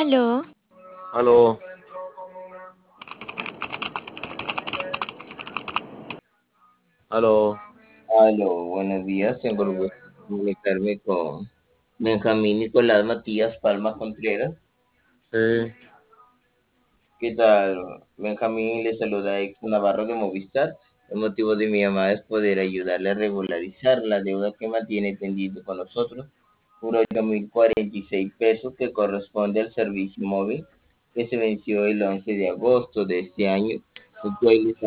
Aló, Aló, aló. Aló, buenos días. Tengo el gusto de comunicarme con Benjamín Nicolás Matías Palma Contreras. Sí, ¿Qué tal? Benjamín le saluda Exo Navarro de Movistar. El motivo de mi llamada es poder ayudarle a regularizar la deuda que mantiene pendiente con nosotros por 8.046 pesos que corresponde al servicio móvil que se venció el 11 de agosto de este año, el cual